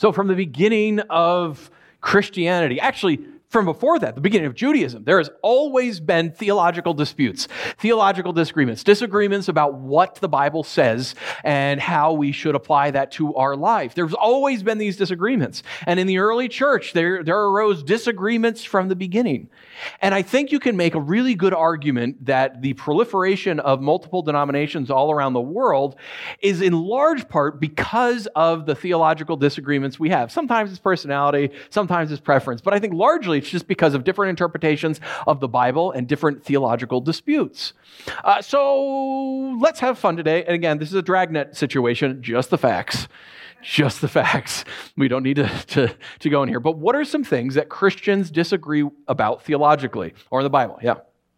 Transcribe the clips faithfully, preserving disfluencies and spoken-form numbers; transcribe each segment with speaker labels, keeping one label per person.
Speaker 1: So from the beginning of Christianity, actually from before that, the beginning of Judaism, there has always been theological disputes, theological disagreements, disagreements about what the Bible says and how we should apply that to our life. There's always been these disagreements. And in the early church, there, there arose disagreements from the beginning. And I think you can make a really good argument that the proliferation of multiple denominations all around the world is in large part because of the theological disagreements we have. Sometimes it's personality, sometimes it's preference, but I think largely it's just because of different interpretations of the Bible and different theological disputes. Uh, so let's have fun today. And again, this is a dragnet situation, just the facts. Just the facts. We don't need to, to, to go in here. But what are some things that Christians disagree about theologically or in the Bible? Yeah.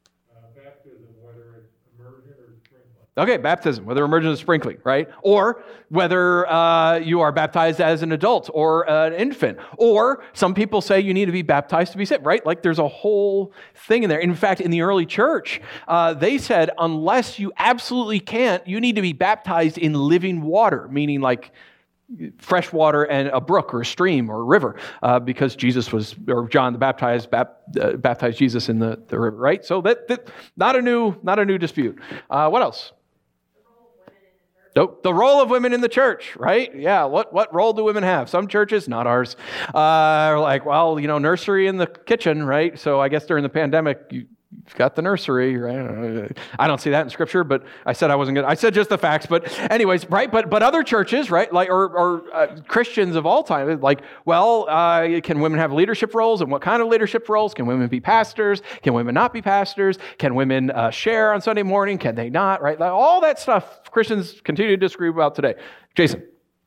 Speaker 1: Okay, baptism, whether immersion or sprinkling, right? Or whether uh, you are baptized as an adult or uh, an infant. Or some people say you need to be baptized to be saved, right? Like there's a whole thing in there. In fact, in the early church, uh, they said unless you absolutely can't, you need to be baptized in living water, meaning like fresh water and a brook or a stream or a river, uh, because Jesus was, or John the Baptized bap, uh, baptized Jesus in the, the river, right? So that, that not a new, not a new dispute. Uh, what else? Nope. The role of women in the church, right? Yeah. What what role do women have? Some churches, not ours, uh, are like, well, you know, nursery in the kitchen, right? So I guess during the pandemic, you, you've got the nursery, right? I don't see that in Scripture, but I said I wasn't going to. I said just the facts, but anyways, right? But but other churches, right? Like or, or uh, Christians of all time, like, well, uh, can women have leadership roles, and what kind of leadership roles? Can women be pastors? Can women not be pastors? Can women uh, share on Sunday morning? Can they not? Right? Like all that stuff, Christians continue to disagree about today. Jason.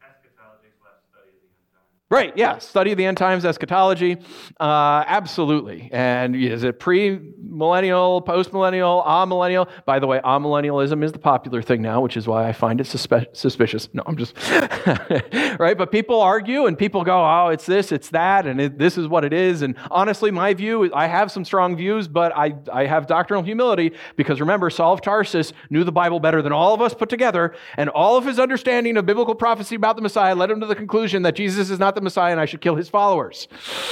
Speaker 1: Right, yeah, study of the end times, eschatology, uh, absolutely. And is it pre-millennial, post-millennial, amillennial? By the way, amillennialism is the popular thing now, which is why I find it suspe- suspicious. No, I'm just, right? But people argue and people go, oh, it's this, it's that, and it, this is what it is. And honestly, my view, I have some strong views, but I, I have doctrinal humility because remember, Saul of Tarsus knew the Bible better than all of us put together, and all of his understanding of biblical prophecy about the Messiah led him to the conclusion that Jesus is not the Messiah and I should kill his followers.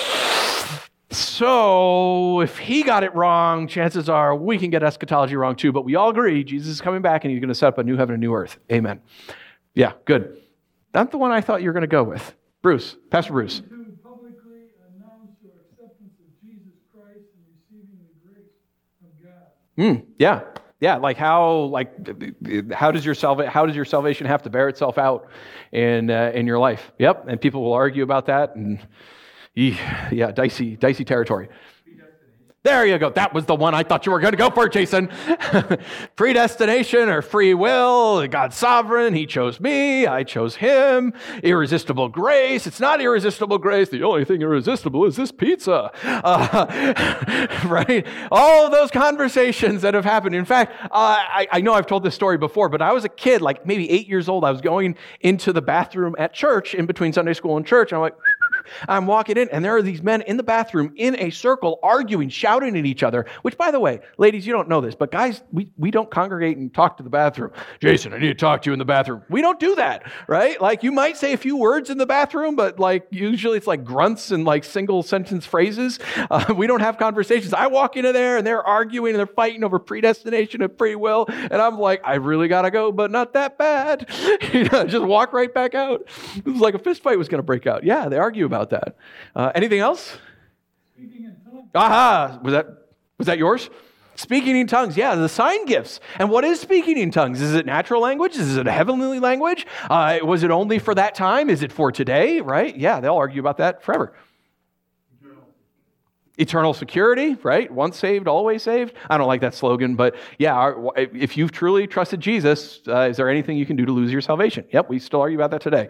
Speaker 1: So if he got it wrong, chances are we can get eschatology wrong too, but we all agree Jesus is coming back and he's going to set up a new heaven and new earth. Amen. Yeah, good. That's the one I thought you were going to go with. Bruce, Pastor Bruce.
Speaker 2: To publicly announce your acceptance of Jesus Christ and receiving the grace of God.
Speaker 1: Mm, yeah. Yeah, like how, like how does your salva- how does your salvation have to bear itself out in uh, in your life? Yep, and people will argue about that, and yeah, dicey, dicey territory. There you go. That was the one I thought you were going to go for, Jason. Predestination or free will, God's sovereign. He chose me. I chose him. Irresistible grace. It's not irresistible grace. The only thing irresistible is this pizza. Uh, right? All of those conversations that have happened. In fact, uh, I, I know I've told this story before, but I was a kid, like maybe eight years old. I was going into the bathroom at church in between Sunday school and church. And I'm like, I'm walking in, and there are these men in the bathroom in a circle arguing, shouting at each other, which, by the way, ladies, you don't know this, but guys, we, we don't congregate and talk to the bathroom. Jason, I need to talk to you in the bathroom. We don't do that, right? Like, you might say a few words in the bathroom, but, like, usually it's like grunts and, like, single-sentence phrases. Uh, we don't have conversations. I walk into there, and they're arguing, and they're fighting over predestination and free will, and I'm like, I really got to go, but not that bad. You know, just walk right back out. It was like a fist fight was going to break out. Yeah, they argue about that. Uh, anything else?
Speaker 2: Speaking in tongues.
Speaker 1: Aha! Was that was that yours? Speaking in tongues. Yeah, the sign gifts. And what is speaking in tongues? Is it natural language? Is it a heavenly language? Uh, was it only for that time? Is it for today? Right? Yeah, they'll argue about that forever. Eternal, Eternal security, right? Once saved, always saved. I don't like that slogan, but yeah, our, if you've truly trusted Jesus, uh, is there anything you can do to lose your salvation? Yep, we still argue about that today.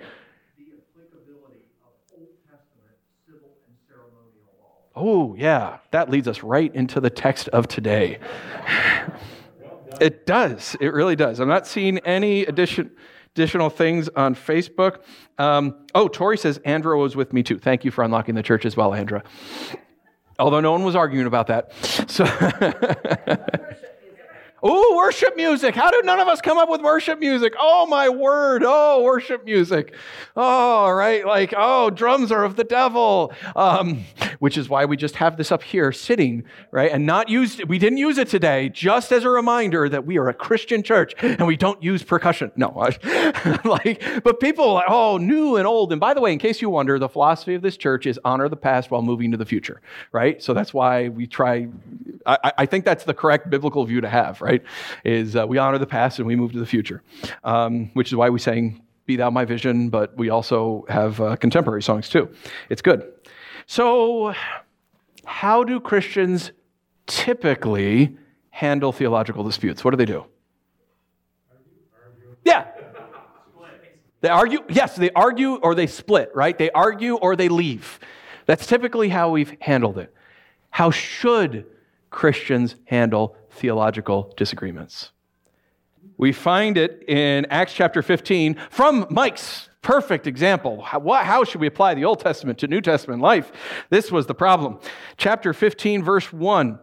Speaker 1: Oh, yeah, that leads us right into the text of today. It does. It really does. I'm not seeing any addition, additional things on Facebook. Um, oh, Tori says, Andra was with me too. Thank you for unlocking the church as well, Andra. Although no one was arguing about that. So, Oh, worship music. How did none of us come up with worship music? Oh, my word. Oh, worship music. Oh, right. Like, oh, drums are of the devil. Um, which is why we just have this up here sitting, right? And not used, we didn't use it today, just as a reminder that we are a Christian church and we don't use percussion. No, I, like, but people are like, oh, new and old. And by the way, in case you wonder, the philosophy of this church is honor the past while moving to the future, right? So that's why we try, I, I think that's the correct biblical view to have, right? Is uh, we honor the past and we move to the future, um, which is why we sang Be Thou My Vision, but we also have uh, contemporary songs too. It's good. So how do Christians typically handle theological disputes? What do they do? Yeah. They argue, yes, they argue or they split, right? They argue or they leave. That's typically how we've handled it. How should Christians handle theological disagreements? We find it in Acts chapter fifteen from Mike's perfect example. How, what, how should we apply the Old Testament to New Testament life? This was the problem. Chapter fifteen, verse one,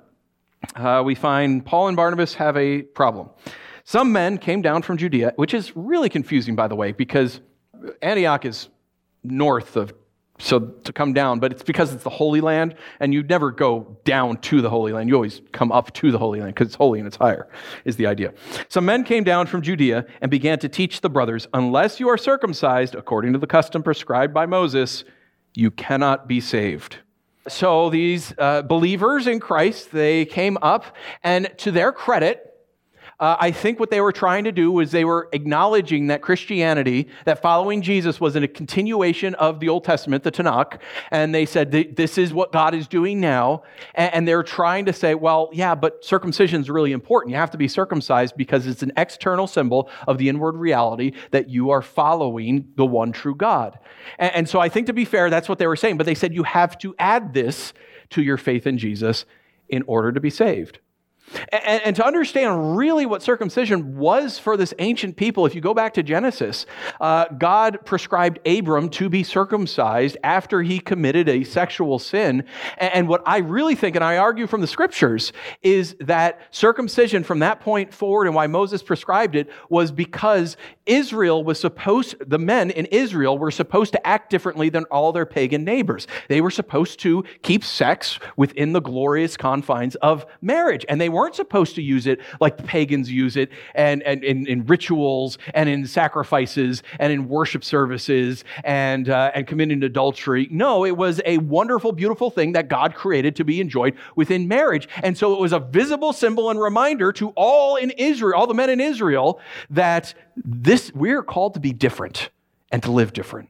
Speaker 1: uh, we find Paul and Barnabas have a problem. Some men came down from Judea, which is really confusing, by the way, because Antioch is north of, so to come down, but it's because it's the Holy Land, and you never go down to the Holy Land. You always come up to the Holy Land because it's holy and it's higher, is the idea. Some men came down from Judea and began to teach the brothers, unless you are circumcised according to the custom prescribed by Moses, you cannot be saved. So these uh, believers in Christ, they came up, and to their credit, Uh, I think what they were trying to do was they were acknowledging that Christianity, that following Jesus was in a continuation of the Old Testament, the Tanakh, and they said, this is what God is doing now, and they're trying to say, well, yeah, but circumcision is really important. You have to be circumcised because it's an external symbol of the inward reality that you are following the one true God. And, and so I think, to be fair, that's what they were saying, but they said you have to add this to your faith in Jesus in order to be saved. And, and to understand really what circumcision was for this ancient people, if you go back to Genesis, uh, God prescribed Abram to be circumcised after he committed a sexual sin. And, and what I really think, and I argue from the scriptures, is that circumcision from that point forward and why Moses prescribed it was because Israel was supposed, the men in Israel were supposed to act differently than all their pagan neighbors. They were supposed to keep sex within the glorious confines of marriage, and they weren't supposed to use it like the pagans use it, and, and, and in rituals and in sacrifices and in worship services and, uh, and committing adultery. No, it was a wonderful, beautiful thing that God created to be enjoyed within marriage. And so it was a visible symbol and reminder to all in Israel, all the men in Israel, that this we're called to be different and to live different.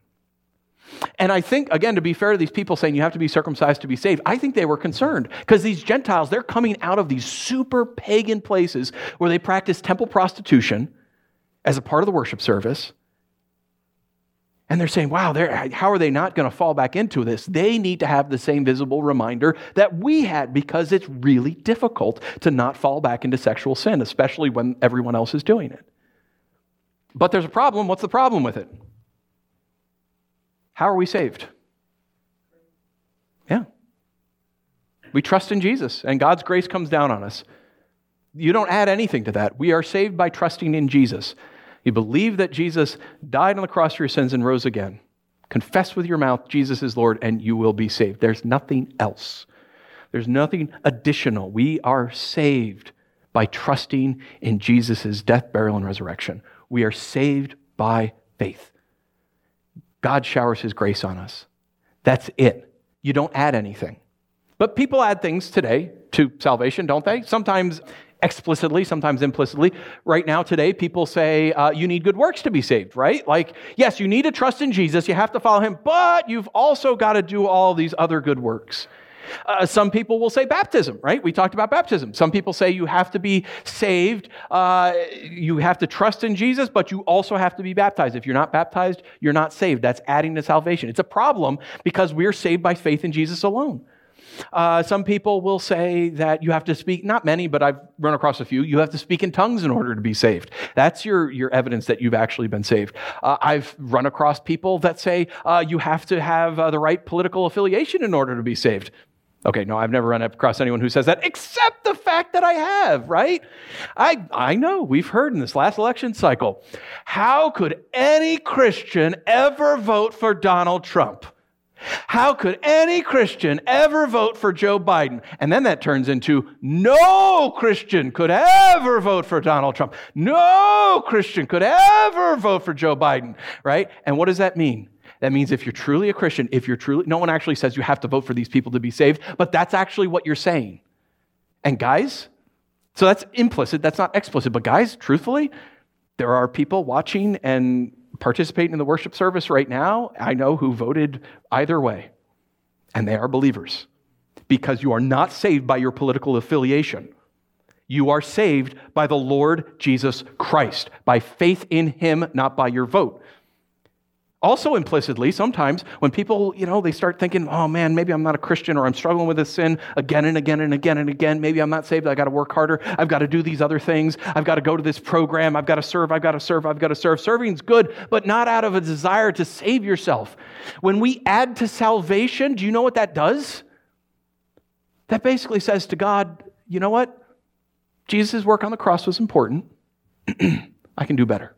Speaker 1: And I think, again, to be fair to these people saying you have to be circumcised to be saved, I think they were concerned because these Gentiles, they're coming out of these super pagan places where they practice temple prostitution as a part of the worship service. And they're saying, wow, they're, how are they not going to fall back into this? They need to have the same visible reminder that we had, because it's really difficult to not fall back into sexual sin, especially when everyone else is doing it. But there's a problem. What's the problem with it? How are we saved? Yeah. We trust in Jesus, and God's grace comes down on us. You don't add anything to that. We are saved by trusting in Jesus. You believe that Jesus died on the cross for your sins and rose again. Confess with your mouth Jesus is Lord, and you will be saved. There's nothing else. There's nothing additional. We are saved by trusting in Jesus' death, burial, and resurrection. We are saved by faith. God showers his grace on us. That's it. You don't add anything. But people add things today to salvation, don't they? Sometimes explicitly, sometimes implicitly. Right now, today, people say uh, you need good works to be saved, right? Like, yes, you need to trust in Jesus, you have to follow him, but you've also got to do all these other good works. Uh, some people will say baptism, right? We talked about baptism. Some people say you have to be saved, uh, you have to trust in Jesus, but you also have to be baptized. If you're not baptized, you're not saved. That's adding to salvation. It's a problem because we're saved by faith in Jesus alone. Uh, some people will say that you have to speak, not many, but I've run across a few, you have to speak in tongues in order to be saved. That's your, your evidence that you've actually been saved. Uh, I've run across people that say uh, you have to have uh, the right political affiliation in order to be saved. Okay, no, I've never run across anyone who says that, except the fact that I have, right? I, I know, we've heard in this last election cycle, how could any Christian ever vote for Donald Trump? How could any Christian ever vote for Joe Biden? And then that turns into no Christian could ever vote for Donald Trump. No Christian could ever vote for Joe Biden, right? And what does that mean? That means if you're truly a Christian, if you're truly, no one actually says you have to vote for these people to be saved, but that's actually what you're saying. And guys, so that's implicit, that's not explicit, but guys, truthfully, there are people watching and participating in the worship service right now, I know, who voted either way, and they are believers, because you are not saved by your political affiliation. You are saved by the Lord Jesus Christ, by faith in him, not by your vote. Also implicitly, sometimes when people, you know, they start thinking, oh man, maybe I'm not a Christian, or I'm struggling with this sin again and again and again and again. Maybe I'm not saved. I got to work harder. I've got to do these other things. I've got to go to this program. I've got to serve. I've got to serve. I've got to serve. Serving's good, but not out of a desire to save yourself. When we add to salvation, do you know what that does? That basically says to God, you know what? Jesus' work on the cross was important. I can do better.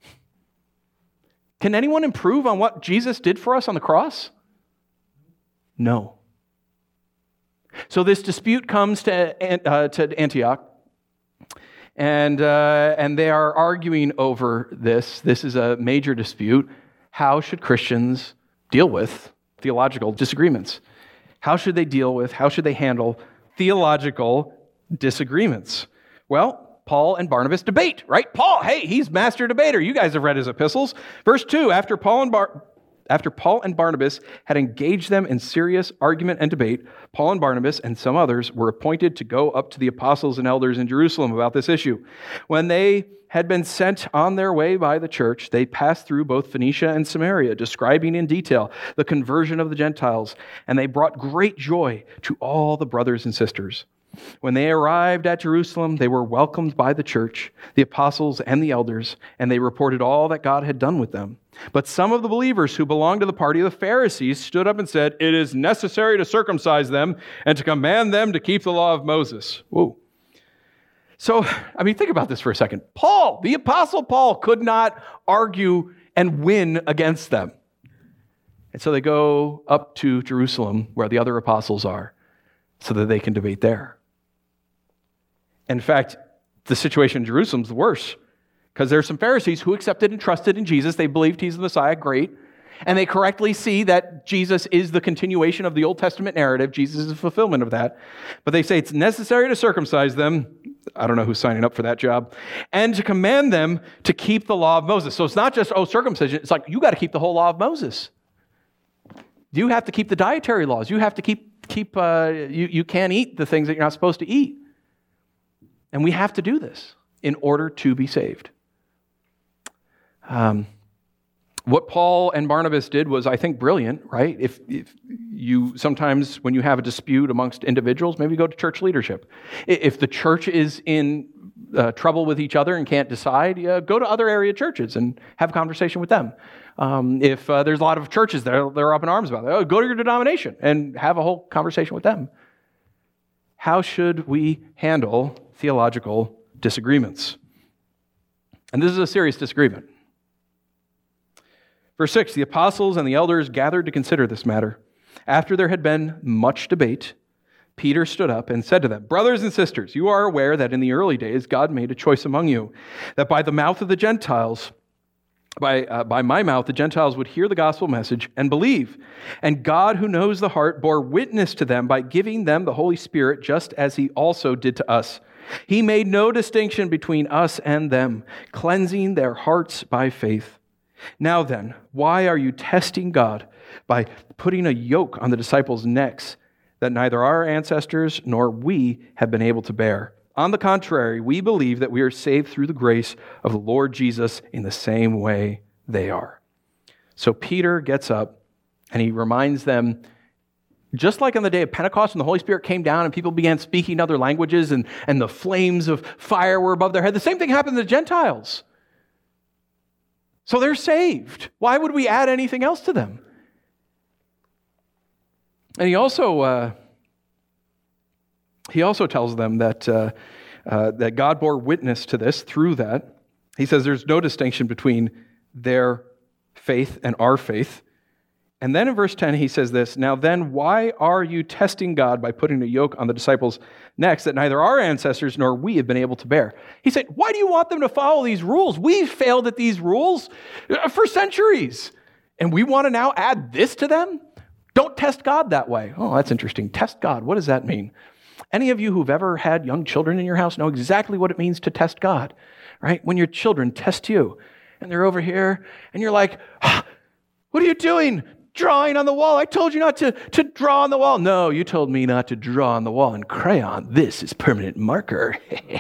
Speaker 1: Can anyone improve on what Jesus did for us on the cross? No. So this dispute comes to, uh, to Antioch, and, uh, and they are arguing over this. This is a major dispute. How should Christians deal with theological disagreements? How should they deal with, how should they handle theological disagreements? Well, Paul and Barnabas debate, right? Paul, hey, he's master debater. You guys have read his epistles. Verse two, after Paul and Bar- after Paul and Barnabas had engaged them in serious argument and debate, Paul and Barnabas and some others were appointed to go up to the apostles and elders in Jerusalem about this issue. When they had been sent on their way by the church, they passed through both Phoenicia and Samaria, describing in detail the conversion of the Gentiles, and they brought great joy to all the brothers and sisters. When they arrived at Jerusalem, they were welcomed by the church, the apostles, and the elders, and they reported all that God had done with them. But some of the believers who belonged to the party of the Pharisees stood up and said, "It is necessary to circumcise them and to command them to keep the law of Moses." Whoa. So, I mean, think about this for a second. Paul, the apostle Paul, could not argue and win against them. And so they go up to Jerusalem, where the other apostles are, so that they can debate there. In fact, the situation in Jerusalem is worse, because there are some Pharisees who accepted and trusted in Jesus. They believed he's the Messiah, great. And they correctly see that Jesus is the continuation of the Old Testament narrative. Jesus is the fulfillment of that. But they say it's necessary to circumcise them. I don't know who's signing up for that job. And to command them to keep the law of Moses. So it's not just, oh, circumcision. It's like, you got to keep the whole law of Moses. You have to keep the dietary laws. You have to keep, keep uh, you, you can't eat the things that you're not supposed to eat. And we have to do this in order to be saved. Um, what Paul and Barnabas did was, I think, brilliant, right? If, if you sometimes, when you have a dispute amongst individuals, maybe go to church leadership. If the church is in uh, trouble with each other and can't decide, uh, go to other area churches and have a conversation with them. Um, if uh, there's a lot of churches that are, they're up in arms about it, oh, go to your denomination and have a whole conversation with them. How should we handle theological disagreements? And this is a serious disagreement. Verse six, the apostles and the elders gathered to consider this matter. After there had been much debate, Peter stood up and said to them, "Brothers and sisters, you are aware that in the early days God made a choice among you, that by the mouth of the Gentiles, by, uh, by my mouth, the Gentiles would hear the gospel message and believe. And God, who knows the heart, bore witness to them by giving them the Holy Spirit, just as he also did to us. He made no distinction between us and them, cleansing their hearts by faith. Now then, why are you testing God by putting a yoke on the disciples' necks that neither our ancestors nor we have been able to bear? On the contrary, we believe that we are saved through the grace of the Lord Jesus in the same way they are." So Peter gets up and he reminds them, just like on the day of Pentecost when the Holy Spirit came down and people began speaking other languages and, and the flames of fire were above their head, the same thing happened to the Gentiles. So they're saved. Why would we add anything else to them? And he also uh, he also tells them that, uh, uh, that God bore witness to this through that. He says there's no distinction between their faith and our faith. And then in verse ten, he says this, "Now then, why are you testing God by putting a yoke on the disciples' necks that neither our ancestors nor we have been able to bear?" He said, why do you want them to follow these rules? We've failed at these rules for centuries, and we want to now add this to them? Don't test God that way. Oh, that's interesting. Test God. What does that mean? Any of you who've ever had young children in your house know exactly what it means to test God, right? When your children test you, and they're over here, and you're like, ah, what are you doing? Drawing on the wall. I told you not to, to draw on the wall. No, you told me not to draw on the wall in crayon. This is permanent marker.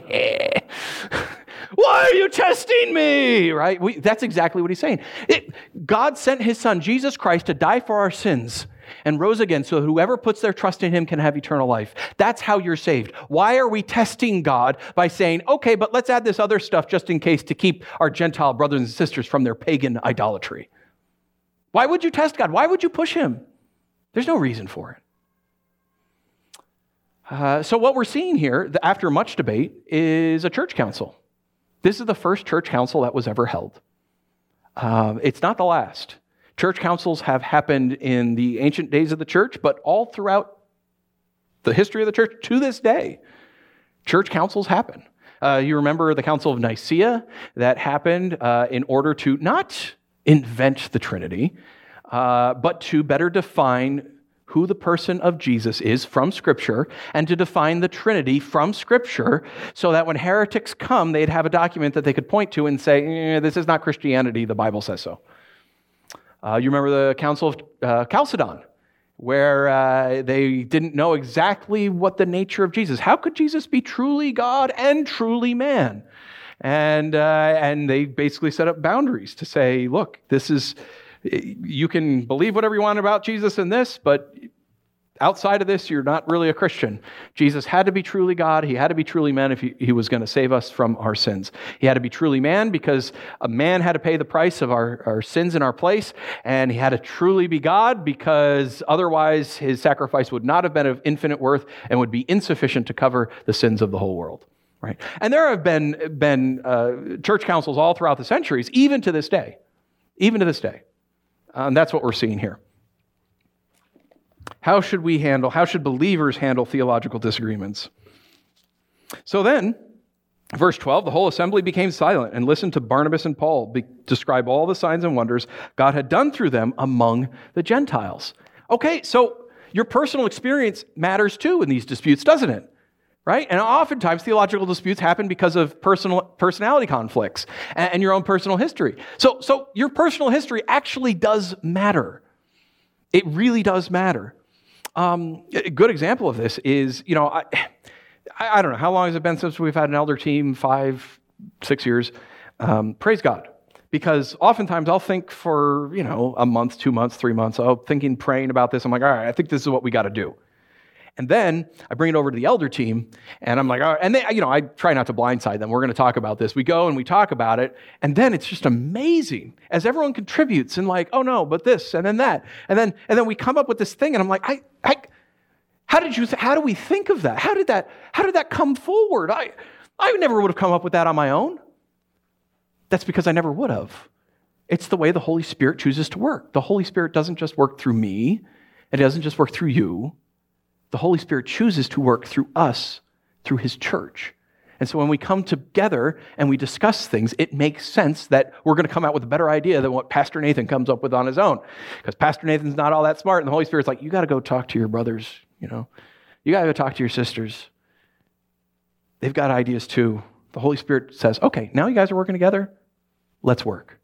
Speaker 1: Why are you testing me? Right? We, that's exactly what he's saying. It, God sent his son, Jesus Christ, to die for our sins and rose again so that whoever puts their trust in him can have eternal life. That's how you're saved. Why are we testing God by saying, okay, but let's add this other stuff just in case to keep our Gentile brothers and sisters from their pagan idolatry? Why would you test God? Why would you push him? There's no reason for it. Uh, so what we're seeing here, after much debate, is a church council. This is the first church council that was ever held. Uh, it's not the last. Church councils have happened in the ancient days of the church, but all throughout the history of the church to this day, church councils happen. Uh, you remember the Council of Nicaea that happened uh, in order to not invent the Trinity, uh, but to better define who the person of Jesus is from Scripture and to define the Trinity from Scripture so that when heretics come, they'd have a document that they could point to and say, eh, this is not Christianity, the Bible says so. Uh, you remember the Council of uh, Chalcedon, where uh, they didn't know exactly what the nature of Jesus. How could Jesus be truly God and truly man? And uh, and they basically set up boundaries to say, look, this is, you can believe whatever you want about Jesus in this, but outside of this, you're not really a Christian. Jesus had to be truly God. He had to be truly man if he, he was going to save us from our sins. He had to be truly man because a man had to pay the price of our, our sins in our place, and he had to truly be God because otherwise his sacrifice would not have been of infinite worth and would be insufficient to cover the sins of the whole world. Right? And there have been, been uh, church councils all throughout the centuries, even to this day. Even to this day. Uh, and that's what we're seeing here. How should we handle, how should believers handle theological disagreements? So then, verse twelve, the whole assembly became silent and listened to Barnabas and Paul be, describe all the signs and wonders God had done through them among the Gentiles. Okay, so your personal experience matters too in these disputes, doesn't it? Right? And oftentimes theological disputes happen because of personal personality conflicts and, and your own personal history. So, so your personal history actually does matter. It really does matter. Um, a good example of this is, you know, I, I, I don't know, how long has it been since we've had an elder team? Five, six years. Um, praise God. Because oftentimes I'll think for, you know, a month, two months, three months, I'll thinking, praying about this. I'm like, all right, I think this is what we got to do. And then I bring it over to the elder team, and I'm like, all right. And they, you know, I try not to blindside them. We're going to talk about this. We go and we talk about it, and then it's just amazing as everyone contributes and like, oh no, but this and then that, and then and then we come up with this thing, and I'm like, I, I, how did you? How do we think of that? How did that? How did that come forward? I, I never would have come up with that on my own. That's because I never would have. It's the way the Holy Spirit chooses to work. The Holy Spirit doesn't just work through me. It doesn't just work through you. The Holy Spirit chooses to work through us, through his church. And so when we come together and we discuss things, it makes sense that we're going to come out with a better idea than what Pastor Nathan comes up with on his own. Because Pastor Nathan's not all that smart, and the Holy Spirit's like, you got to go talk to your brothers, you know. You got to go talk to your sisters. They've got ideas too. The Holy Spirit says, okay, now you guys are working together. Let's work.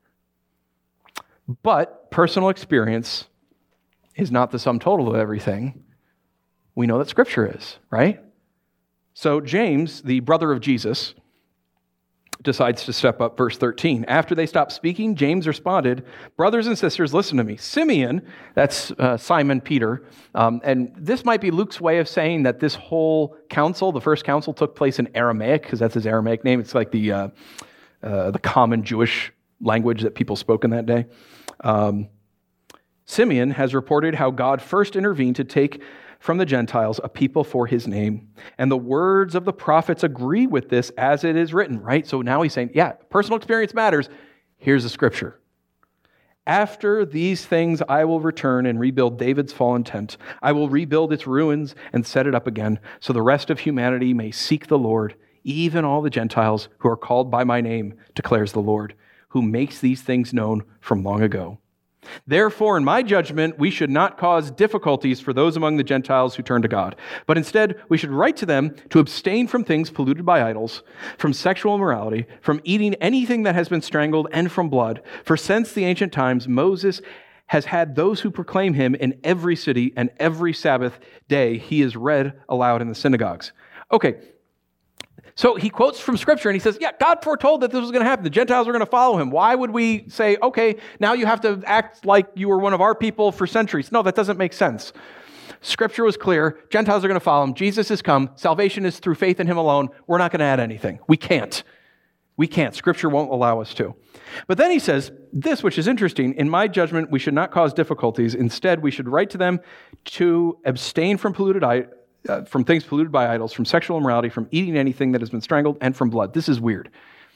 Speaker 1: But personal experience is not the sum total of everything. We know that Scripture is, right? So James, the brother of Jesus, decides to step up, verse thirteen. After they stopped speaking, James responded, brothers and sisters, listen to me. Simeon, that's uh, Simon Peter, um, and this might be Luke's way of saying that this whole council, the first council, took place in Aramaic, because that's his Aramaic name. It's like the, uh, uh, the common Jewish language that people spoke in that day. Um, Simeon has reported how God first intervened to take from the Gentiles a people for his name. And the words of the prophets agree with this as it is written, right? So now he's saying, yeah, personal experience matters. Here's the scripture. After these things, I will return and rebuild David's fallen tent. I will rebuild its ruins and set it up again, so the rest of humanity may seek the Lord, even all the Gentiles who are called by my name, declares the Lord, who makes these things known from long ago. Therefore, in my judgment, we should not cause difficulties for those among the Gentiles who turn to God, but instead we should write to them to abstain from things polluted by idols, from sexual immorality, from eating anything that has been strangled, and from blood. For since the ancient times, Moses has had those who proclaim him in every city, and every Sabbath day he is read aloud in the synagogues. Okay. So he quotes from Scripture and he says, yeah, God foretold that this was going to happen. The Gentiles were going to follow him. Why would we say, okay, now you have to act like you were one of our people for centuries? No, that doesn't make sense. Scripture was clear. Gentiles are going to follow him. Jesus has come. Salvation is through faith in him alone. We're not going to add anything. We can't. We can't. Scripture won't allow us to. But then he says this, which is interesting. In my judgment, we should not cause difficulties. Instead, we should write to them to abstain from polluted idols, Uh, from things polluted by idols, from sexual immorality, from eating anything that has been strangled, and from blood. This is weird.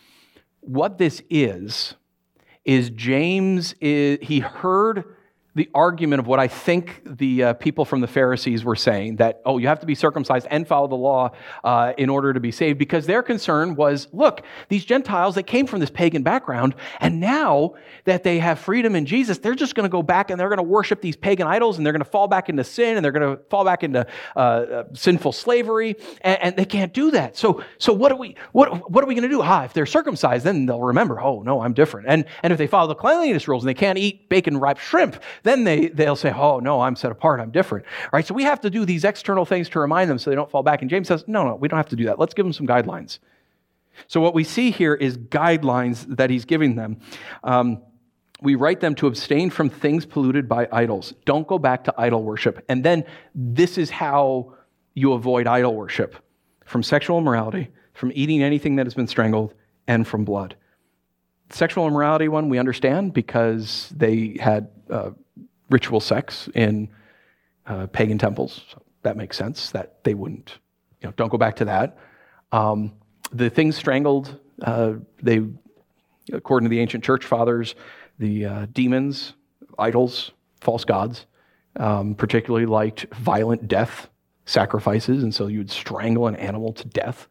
Speaker 1: What this is, is James, is, he heard the argument of what I think the uh, people from the Pharisees were saying, that, oh, you have to be circumcised and follow the law uh, in order to be saved, because their concern was, look, these Gentiles, they came from this pagan background, and now that they have freedom in Jesus, they're just going to go back and they're going to worship these pagan idols, and they're going to fall back into sin, and they're going to fall back into uh, uh, sinful slavery, and, and they can't do that. So, so what are we, what, what are we going to do? Ah, if they're circumcised, then they'll remember, oh, no, I'm different. And, and if they follow the cleanliness rules and they can't eat bacon-wrapped shrimp, then they, they'll say, oh, no, I'm set apart, I'm different. All right, so we have to do these external things to remind them so they don't fall back. And James says, no, no, we don't have to do that. Let's give them some guidelines. So what we see here is guidelines that he's giving them. Um, we write them to abstain from things polluted by idols. Don't go back to idol worship. And then this is how you avoid idol worship: from sexual immorality, from eating anything that has been strangled, and from blood. Sexual immorality one we understand because they had uh, ritual sex in uh, pagan temples. So that makes sense that they wouldn't, you know, don't go back to that. Um, the things strangled, uh, they, according to the ancient church fathers, the uh, demons, idols, false gods, um, particularly liked violent death sacrifices, and so you would strangle an animal to death.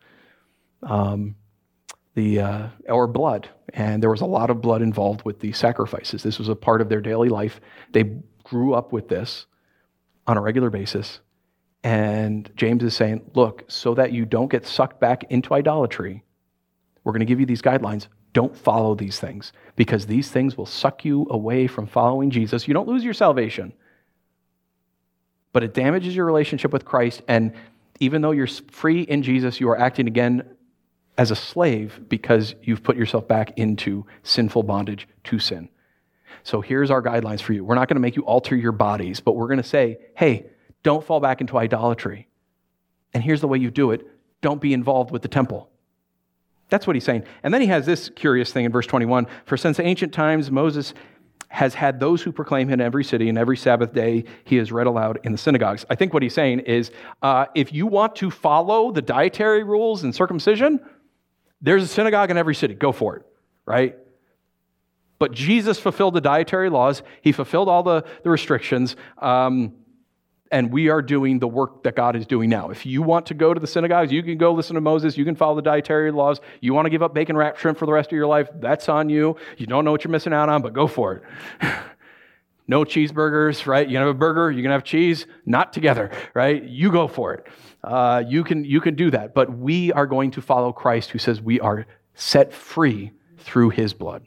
Speaker 1: Um, the uh, or blood, and there was a lot of blood involved with these sacrifices. This was a part of their daily life. They grew up with this on a regular basis, and James is saying, look, so that you don't get sucked back into idolatry, we're going to give you these guidelines. Don't follow these things, because these things will suck you away from following Jesus. You don't lose your salvation, but it damages your relationship with Christ, and even though you're free in Jesus, you are acting again as a slave because you've put yourself back into sinful bondage to sin. So here's our guidelines for you. We're not going to make you alter your bodies, but we're going to say, hey, don't fall back into idolatry. And here's the way you do it. Don't be involved with the temple. That's what he's saying. And then he has this curious thing in verse twenty-one. For since ancient times, Moses has had those who proclaim him in every city, and every Sabbath day he is read aloud in the synagogues. I think what he's saying is, uh, if you want to follow the dietary rules and circumcision, there's a synagogue in every city. Go for it, right? But Jesus fulfilled the dietary laws. He fulfilled all the, the restrictions. Um, and we are doing the work that God is doing now. If you want to go to the synagogues, you can go listen to Moses. You can follow the dietary laws. You want to give up bacon-wrapped shrimp for the rest of your life, that's on you. You don't know what you're missing out on, but go for it. No cheeseburgers, right? You're going to have a burger, you're going to have cheese, not together, right? You go for it. Uh, you can you can do that. But we are going to follow Christ, who says we are set free through his blood.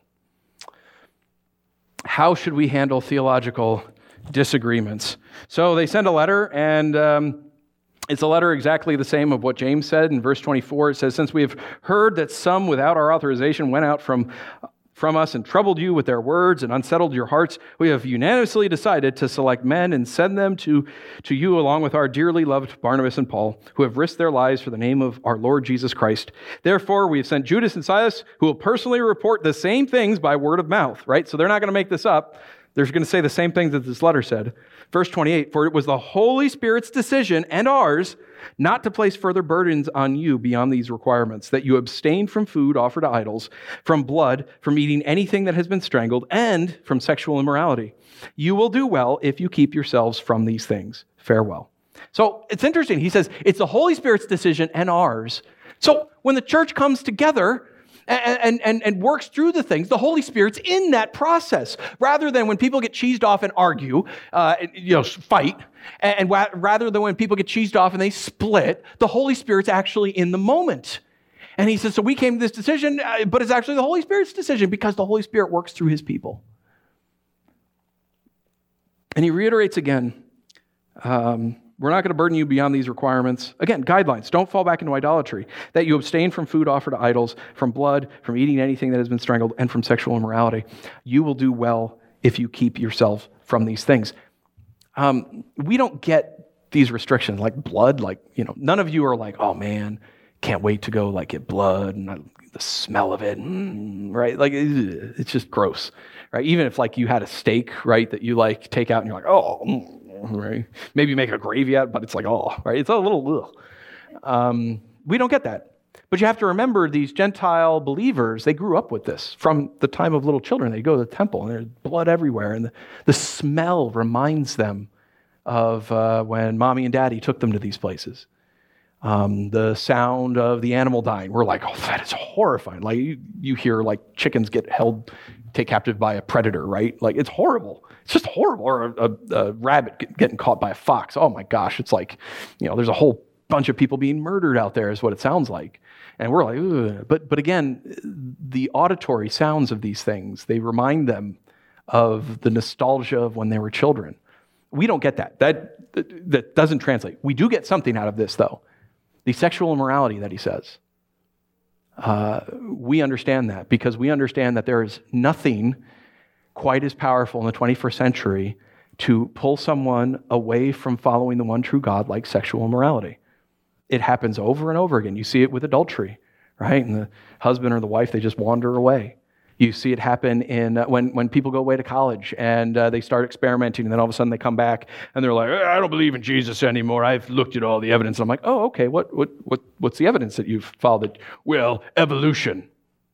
Speaker 1: How should we handle theological disagreements? So they send a letter, and um, it's a letter exactly the same of what James said in verse twenty-four. It says, since we have heard that some without our authorization went out from from us and troubled you with their words and unsettled your hearts, we have unanimously decided to select men and send them to, to you along with our dearly loved Barnabas and Paul, who have risked their lives for the name of our Lord Jesus Christ. Therefore, we have sent Judas and Silas, who will personally report the same things by word of mouth, right? So they're not going to make this up. They're going to say the same thing that this letter said. Verse twenty-eight, for it was the Holy Spirit's decision and ours not to place further burdens on you beyond these requirements, that you abstain from food offered to idols, from blood, from eating anything that has been strangled, and from sexual immorality. You will do well if you keep yourselves from these things. Farewell. So it's interesting. He says it's the Holy Spirit's decision and ours. So when the church comes together and, and, and works through the things, the Holy Spirit's in that process. Rather than when people get cheesed off and argue, uh, you know, fight, and, and wa- rather than when people get cheesed off and they split, the Holy Spirit's actually in the moment. And he says, so we came to this decision, uh, but it's actually the Holy Spirit's decision because the Holy Spirit works through his people. And he reiterates again, um, we're not going to burden you beyond these requirements. Again, guidelines. Don't fall back into idolatry. That you abstain from food offered to idols, from blood, from eating anything that has been strangled, and from sexual immorality. You will do well if you keep yourself from these things. Um, we don't get these restrictions like blood. Like, you know, none of you are like, oh man, can't wait to go like get blood and I, the smell of it, mm, right? Like it's just gross, right? Even if like you had a steak, right, that you like take out and you're like, oh. Mm. Right? Maybe make a gravy out, but it's like, oh, right? It's a little, ugh. Um, we don't get that. But you have to remember these Gentile believers, they grew up with this. From the time of little children, they go to the temple and there's blood everywhere. And the, the smell reminds them of uh, when mommy and daddy took them to these places. Um, the sound of the animal dying, we're like, oh, that is horrifying. Like you, you hear like chickens get held, take captive by a predator, right? Like it's horrible. It's just horrible. Or a, a, a rabbit getting caught by a fox. Oh my gosh. It's like, you know, there's a whole bunch of people being murdered out there is what it sounds like. And we're like, ugh. But, but again, the auditory sounds of these things, they remind them of the nostalgia of when they were children. We don't get that. That, that doesn't translate. We do get something out of this though. The sexual immorality that he says. Uh, we understand that because we understand that there is nothing quite as powerful in the twenty-first century to pull someone away from following the one true God like sexual immorality. It happens over and over again. You see it with adultery, right? And the husband or the wife, they just wander away. You see it happen in uh, when, when people go away to college and uh, they start experimenting, and then all of a sudden they come back and they're like, I don't believe in Jesus anymore. I've looked at all the evidence. And I'm like, oh, okay, what what what what's the evidence that you've followed? Well, evolution.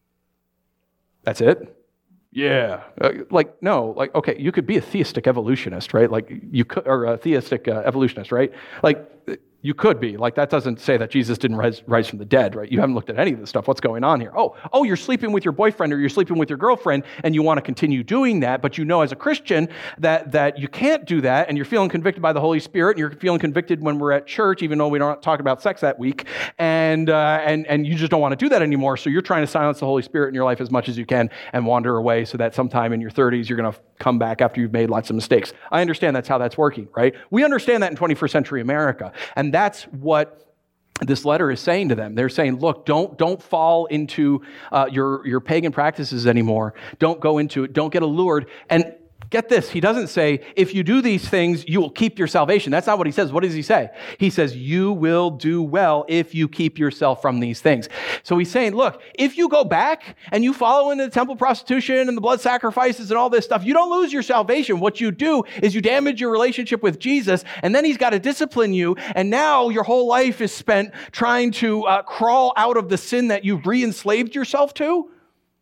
Speaker 1: That's it? Yeah. Uh, like, no, like, okay, you could be a theistic evolutionist, right? Like, you could, or a theistic uh, evolutionist, right? Like, you could be. Like, that doesn't say that Jesus didn't rise, rise from the dead, right? You haven't looked at any of this stuff. What's going on here? Oh, oh, you're sleeping with your boyfriend or you're sleeping with your girlfriend and you want to continue doing that, but you know as a Christian that, that you can't do that, and you're feeling convicted by the Holy Spirit, and you're feeling convicted when we're at church, even though we don't talk about sex that week, and, uh, and, and you just don't want to do that anymore, so you're trying to silence the Holy Spirit in your life as much as you can and wander away so that sometime in your thirties you're going to come back after you've made lots of mistakes. I understand that's how that's working, right? We understand that in twenty-first century America, and that's what this letter is saying to them. They're saying, look, don't don't fall into uh, your, your pagan practices anymore. Don't go into it. Don't get allured. And get this, he doesn't say, if you do these things, you will keep your salvation. That's not what he says. What does he say? He says, you will do well if you keep yourself from these things. So he's saying, look, if you go back and you follow into the temple prostitution and the blood sacrifices and all this stuff, you don't lose your salvation. What you do is you damage your relationship with Jesus, and then he's got to discipline you, and now your whole life is spent trying to uh, crawl out of the sin that you've re-enslaved yourself to.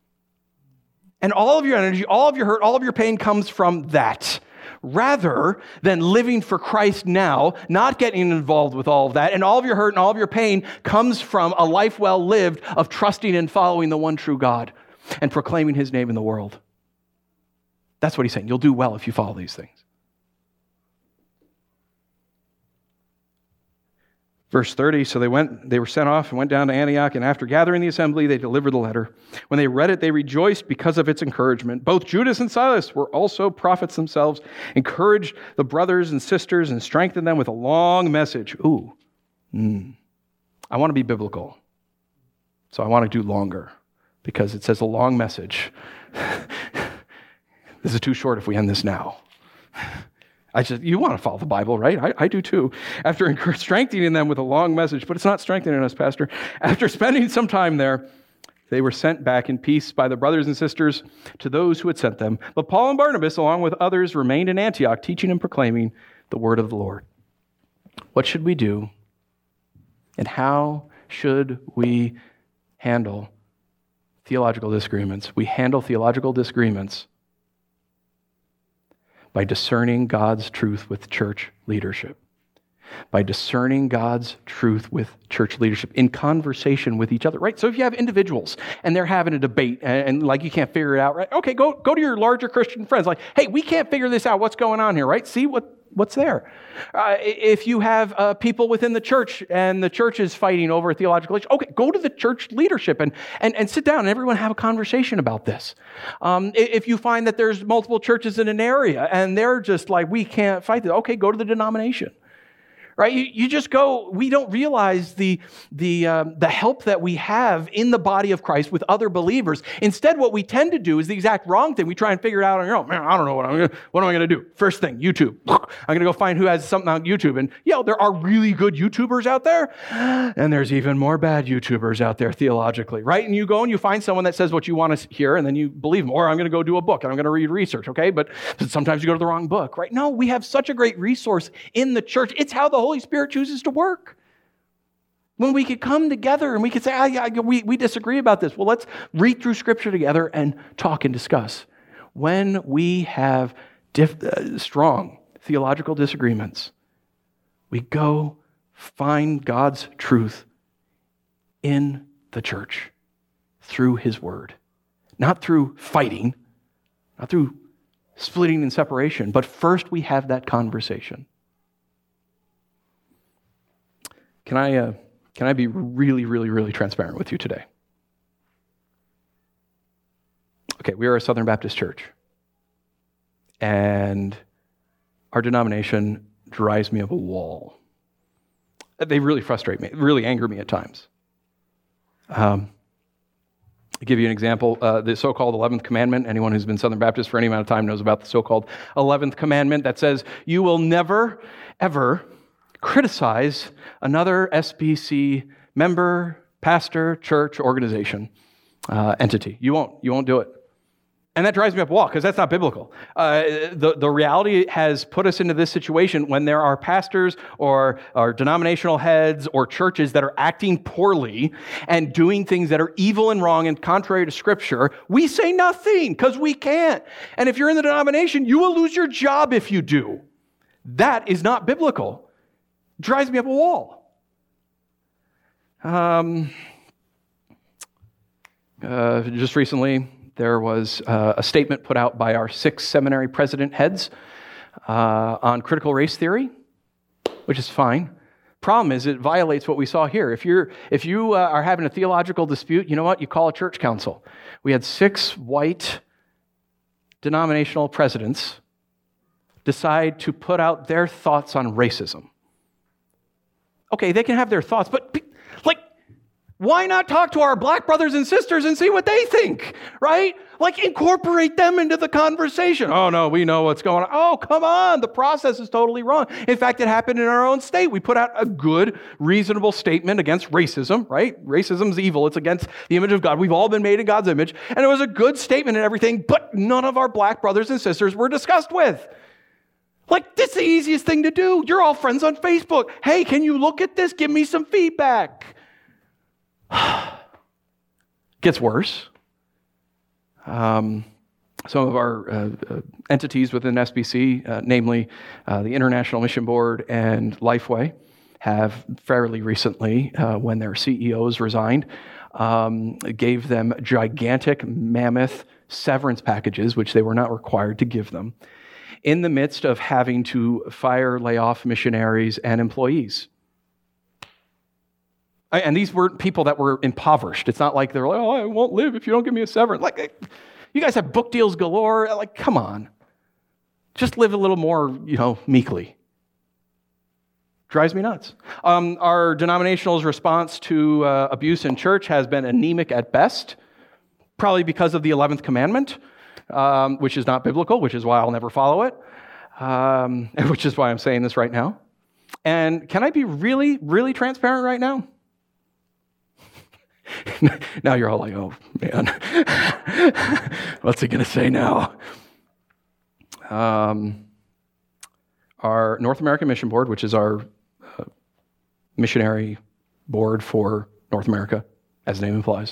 Speaker 1: And all of your energy, all of your hurt, all of your pain comes from that, rather than living for Christ now, not getting involved with all of that. And all of your hurt and all of your pain comes from a life well lived of trusting and following the one true God and proclaiming his name in the world. That's what he's saying. You'll do well if you follow these things. Verse thirty, so they went, they were sent off and went down to Antioch, and after gathering the assembly, they delivered the letter. When they read it, they rejoiced because of its encouragement. Both Judas and Silas were also prophets themselves, encouraged the brothers and sisters, and strengthened them with a long message. Ooh, mm. I want to be biblical, so I want to do longer, because it says a long message. This is too short if we end this now. I just, you want to follow the Bible, right? I, I do too. After strengthening them with a long message, but it's not strengthening us, Pastor. After spending some time there, They were sent back in peace by the brothers and sisters to those who had sent them. But Paul and Barnabas, along with others, remained in Antioch, teaching and proclaiming the word of the Lord. What should we do? And how should we handle theological disagreements? We handle theological disagreements by discerning God's truth with church leadership. By discerning God's truth with church leadership in conversation with each other, right? So if you have individuals and they're having a debate and, and like you can't figure it out, right? Okay, go, go to your larger Christian friends. Like, hey, we can't figure this out. What's going on here, right? See what what's there. Uh, if you have uh, people within the church and the church is fighting over a theological issue, okay, go to the church leadership and, and, and sit down and everyone have a conversation about this. Um, if you find that there's multiple churches in an area and they're just like, we can't fight this, okay, go to the denomination. Right? You, you just go, we don't realize the, the, um, the help that we have in the body of Christ with other believers. Instead, what we tend to do is the exact wrong thing. We try and figure it out on your own. Man, I don't know what I'm gonna, what am I going to do? First thing, YouTube. I'm going to go find who has something on YouTube. And yeah, there are really good YouTubers out there. And there's even more bad YouTubers out there theologically, right? And you go and you find someone that says what you want to hear and then you believe them. Or I'm going to go do a book and I'm going to read research, okay? But sometimes you go to the wrong book, right? No, we have such a great resource in the church. It's how the Holy Spirit chooses to work. When we could come together and we could say, I, I, we, we disagree about this. Well, let's read through Scripture together and talk and discuss. When we have diff, uh, strong theological disagreements, we go find God's truth in the church through His Word. Not through fighting, not through splitting and separation, but first we have that conversation. Can I, uh, can I be really, really, really transparent with you today? Okay, we are a Southern Baptist church. And our denomination drives me up a wall. They really frustrate me, really anger me at times. Um, I'll give you an example. Uh, the so-called eleventh commandment. Anyone who's been Southern Baptist for any amount of time knows about the so-called eleventh commandment that says, you will never, ever criticize another S B C member, pastor, church, organization, uh, entity. You won't. You won't do it. And that drives me up a wall because that's not biblical. Uh, the, the reality has put us into this situation when there are pastors or, or denominational heads or churches that are acting poorly and doing things that are evil and wrong and contrary to Scripture. We say nothing because we can't. And if you're in the denomination, you will lose your job if you do. That is not biblical. It drives me up a wall. Um, uh, just recently, there was uh, a statement put out by our six seminary president heads uh, on critical race theory, which is fine. Problem is, it violates what we saw here. If you're, if you uh, are having a theological dispute, you know what? You call a church council. We had six white denominational presidents decide to put out their thoughts on racism. Okay, they can have their thoughts, but like, why not talk to our black brothers and sisters and see what they think, right? Like, incorporate them into the conversation. Oh, no, we know what's going on. Oh, come on, the process is totally wrong. In fact, it happened in our own state. We put out a good, reasonable statement against racism, right? Racism's evil. It's against the image of God. We've all been made in God's image. And it was a good statement and everything, but none of our black brothers and sisters were discussed with. Like, this is the easiest thing to do. You're all friends on Facebook. Hey, can you look at this? Give me some feedback. Gets worse. Um, some of our uh, uh, entities within S B C, uh, namely uh, the International Mission Board and Lifeway, have fairly recently, uh, when their C E Os resigned, um, gave them gigantic, mammoth severance packages, which they were not required to give them, in the midst of having to fire, lay off missionaries and employees. And these weren't people that were impoverished. It's not like they're like, oh, I won't live if you don't give me a severance. Like, you guys have book deals galore. Like, come on. Just live a little more, you know, meekly. Drives me nuts. Um, our denominational's response to uh, abuse in church has been anemic at best, probably because of the eleventh commandment, um, which is not biblical, which is why I'll never follow it, um, which is why I'm saying this right now. And can I be really, really transparent right now? Now you're all like, oh, man. What's he going to say now? Um, our North American Mission Board, which is our uh, missionary board for North America, as the name implies,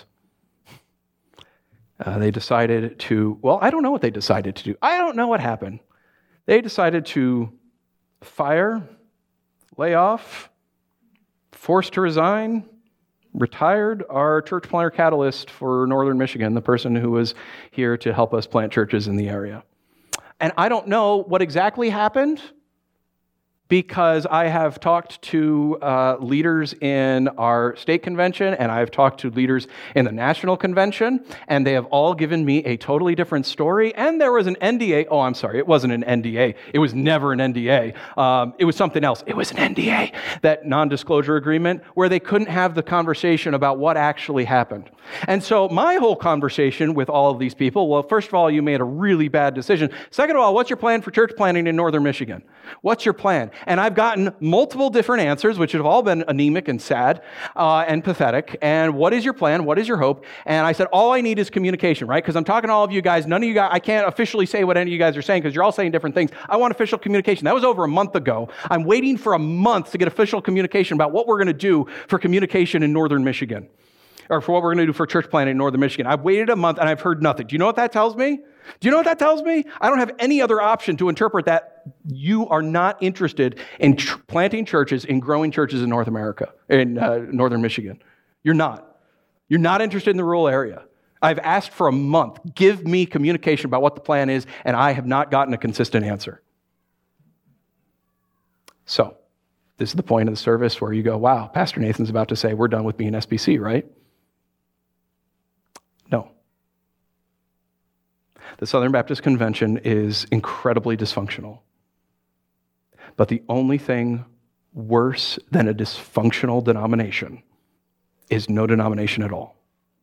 Speaker 1: uh, they decided to, well, I don't know what they decided to do. I don't know what happened. They decided to fire, lay off, forced to resign, retired our church planter catalyst for Northern Michigan, the person who was here to help us plant churches in the area. And I don't know what exactly happened, because I have talked to uh, leaders in our state convention, and I've talked to leaders in the national convention, and they have all given me a totally different story. And there was an N D A. Oh, I'm sorry, it wasn't an N D A. It was never an N D A. Um, it was something else. It was an N D A, that non-disclosure agreement, where they couldn't have the conversation about what actually happened. And so my whole conversation with all of these people, well, first of all, you made a really bad decision. Second of all, what's your plan for church planting in Northern Michigan? What's your plan? And I've gotten multiple different answers, which have all been anemic and sad uh, and pathetic. And what is your plan? What is your hope? And I said, all I need is communication, right? Because I'm talking to all of you guys. None of you guys, I can't officially say what any of you guys are saying because you're all saying different things. I want official communication. That was over a month ago. I'm waiting for a month to get official communication about what we're going to do for communication in Northern Michigan, or for what we're going to do for church planting in Northern Michigan. I've waited a month and I've heard nothing. Do you know what that tells me? Do you know what that tells me? I don't have any other option to interpret that you are not interested in tr- planting churches, in growing churches in North America, in uh, Northern Michigan. You're not. You're not interested in the rural area. I've asked for a month. Give me communication about what the plan is, and I have not gotten a consistent answer. So, this is the point of the service where you go, wow, Pastor Nathan's about to say we're done with being S B C, right? No. The Southern Baptist Convention is incredibly dysfunctional. But the only thing worse than a dysfunctional denomination is no denomination at all.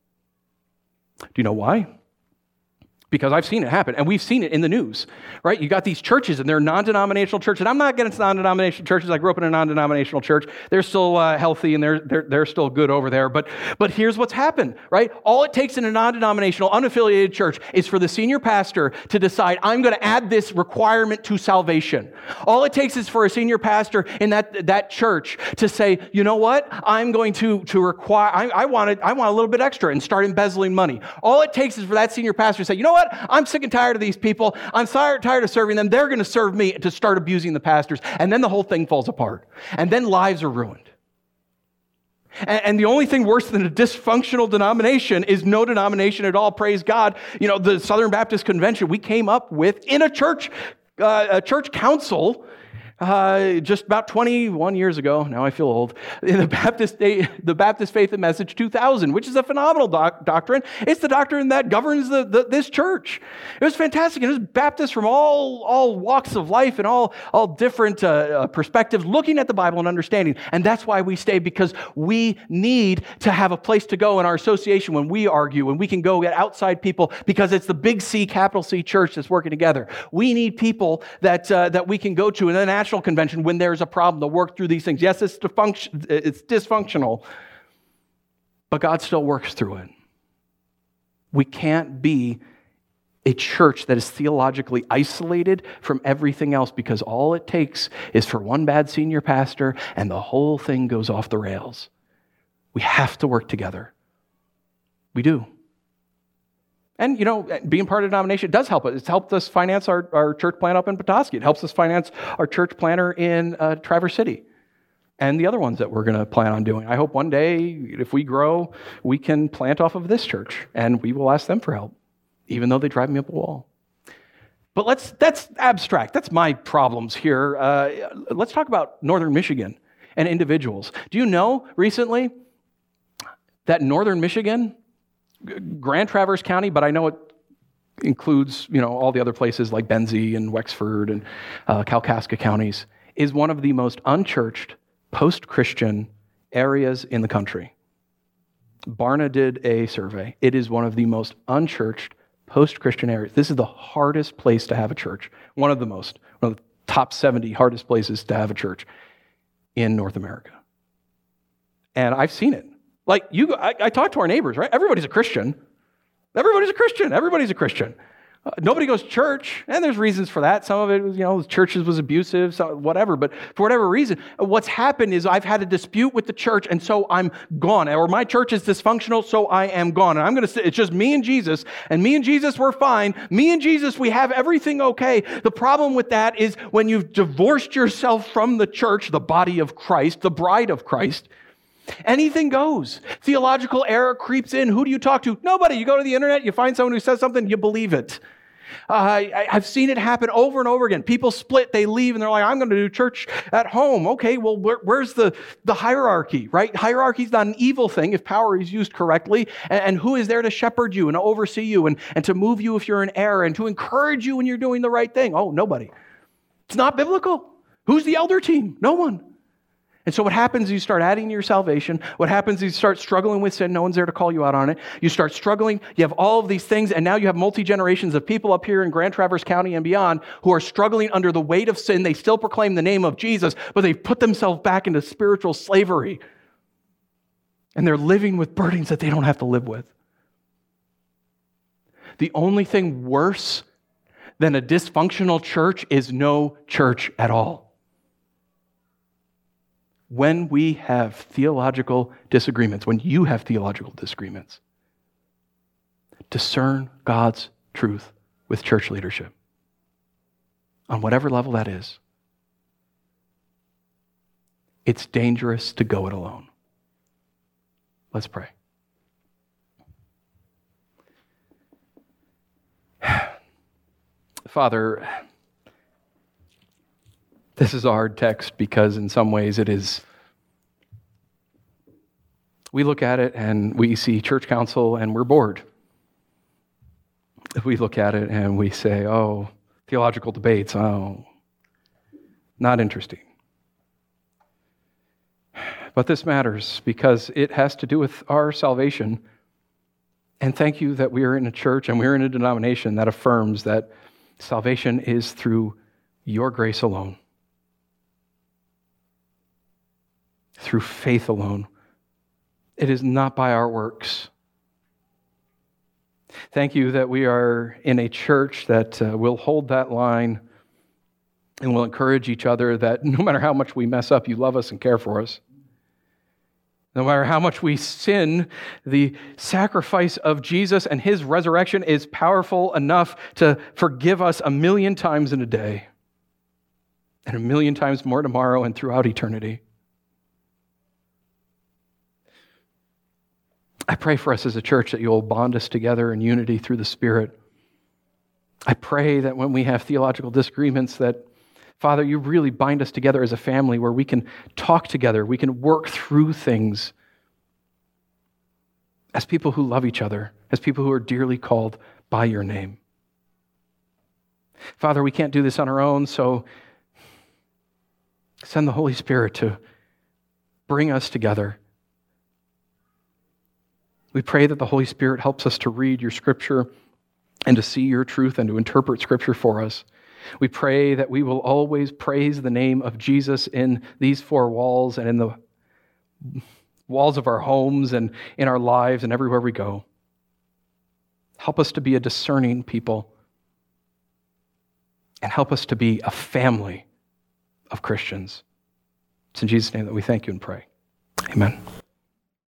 Speaker 1: Do you know why? Because I've seen it happen, and we've seen it in the news, right? You got these churches, and they're non-denominational churches. And I'm not against non-denominational churches. I grew up in a non-denominational church. They're still uh, healthy, and they're, they're they're still good over there. But but here's what's happened, right? All it takes in a non-denominational, unaffiliated church is for the senior pastor to decide, I'm going to add this requirement to salvation. All it takes is for a senior pastor in that that church to say, you know what? I'm going to to require. I, I wanted I want a little bit extra and start embezzling money. All it takes is for that senior pastor to say, you know what? I'm sick and tired of these people. I'm tired, tired of serving them. They're going to serve me, to start abusing the pastors. And then the whole thing falls apart. And then lives are ruined. And, and the only thing worse than a dysfunctional denomination is no denomination at all. Praise God. You know, the Southern Baptist Convention we came up with in a church, uh, a church council, Uh, just about twenty-one years ago, now I feel old, in the Baptist the Baptist Faith and Message two thousand, which is a phenomenal doc- doctrine. It's the doctrine that governs the, the, this church. It was fantastic. It was Baptists from all, all walks of life and all, all different uh, perspectives, looking at the Bible and understanding. And that's why we stay, because we need to have a place to go in our association when we argue, and we can go get outside people, because it's the big C, capital C church that's working together. We need people that uh, that we can go to in the national convention when there's a problem to work through these things. Yes, it's, dysfunction, it's dysfunctional, but God still works through it. We can't be a church that is theologically isolated from everything else, because all it takes is for one bad senior pastor and the whole thing goes off the rails. We have to work together. We do. And, you know, being part of a denomination does help us. It's helped us finance our, our church plant up in Petoskey. It helps us finance our church planter in uh, Traverse City and the other ones that we're going to plan on doing. I hope one day, if we grow, we can plant off of this church, and we will ask them for help, even though they drive me up a wall. But let's that's abstract. That's my problems here. Uh, let's talk about Northern Michigan and individuals. Do you know recently that Northern Michigan, Grand Traverse County, but I know it includes, you know, all the other places like Benzie and Wexford and uh, Kalkaska counties, is one of the most unchurched, post-Christian areas in the country. Barna did a survey. It is one of the most unchurched, post-Christian areas. This is the hardest place to have a church. One of the most, one of the top seventy hardest places to have a church in North America. And I've seen it. Like, you, go, I, I talk to our neighbors, right? Everybody's a Christian. Everybody's a Christian. Everybody's a Christian. Uh, nobody goes to church, and there's reasons for that. Some of it was, you know, churches was abusive, so whatever. But for whatever reason, what's happened is I've had a dispute with the church, and so I'm gone. Or my church is dysfunctional, so I am gone. And I'm going to say, it's just me and Jesus, and me and Jesus, we're fine. Me and Jesus, we have everything okay. The problem with that is when you've divorced yourself from the church, the body of Christ, the bride of Christ, anything goes. Theological error creeps in. Who do you talk to? Nobody. You go to the internet, you find someone who says something, you believe it. Uh, I, I've seen it happen over and over again. People split, they leave, and they're like, I'm going to do church at home. Okay, well, where, where's the, the hierarchy, right? Hierarchy is not an evil thing if power is used correctly. And, and who is there to shepherd you and to oversee you and, and to move you if you're in error and to encourage you when you're doing the right thing? Oh, nobody. It's not biblical. Who's the elder team? No one. And so what happens is you start adding to your salvation. What happens is you start struggling with sin. No one's there to call you out on it. You start struggling. You have all of these things, and now you have multi-generations of people up here in Grand Traverse County and beyond who are struggling under the weight of sin. They still proclaim the name of Jesus, but they've put themselves back into spiritual slavery. And they're living with burdens that they don't have to live with. The only thing worse than a dysfunctional church is no church at all. When we have theological disagreements, when you have theological disagreements, discern God's truth with church leadership on whatever level that is. It's dangerous to go it alone. Let's pray. Father, this is a hard text because in some ways it is, we look at it and we see church council and we're bored. We look at it and we say, oh, theological debates, oh, not interesting. But this matters because it has to do with our salvation. And thank you that we are in a church and we're in a denomination that affirms that salvation is through your grace alone. Through faith alone. It is not by our works. Thank you that we are in a church that uh, will hold that line and will encourage each other that no matter how much we mess up, you love us and care for us. No matter how much we sin, the sacrifice of Jesus and his resurrection is powerful enough to forgive us a million times in a day and a million times more tomorrow and throughout eternity. I pray for us as a church that you'll bond us together in unity through the Spirit. I pray that when we have theological disagreements that, Father, you really bind us together as a family where we can talk together, we can work through things as people who love each other, as people who are dearly called by your name. Father, we can't do this on our own, so send the Holy Spirit to bring us together. We pray that the Holy Spirit helps us to read your Scripture and to see your truth and to interpret Scripture for us. We pray that we will always praise the name of Jesus in these four walls and in the walls of our homes and in our lives and everywhere we go. Help us to be a discerning people and help us to be a family of Christians. It's in Jesus' name that we thank you and pray. Amen.